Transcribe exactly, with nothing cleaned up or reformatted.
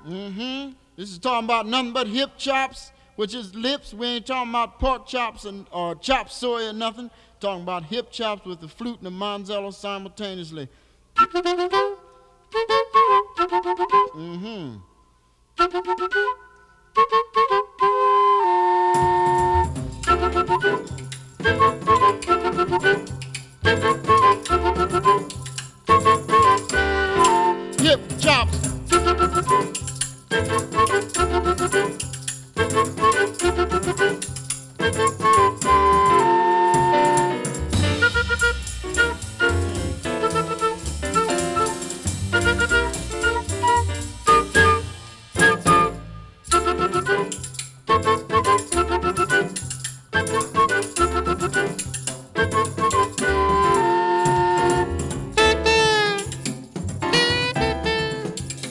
Mm-hmm. This is talking about nothing but hip chops, which is lips. We ain't talking about pork chops and or chop suey or nothing. Talking about hip chops with the flute and the manzello simultaneously. Mm-hmm. Hip chops.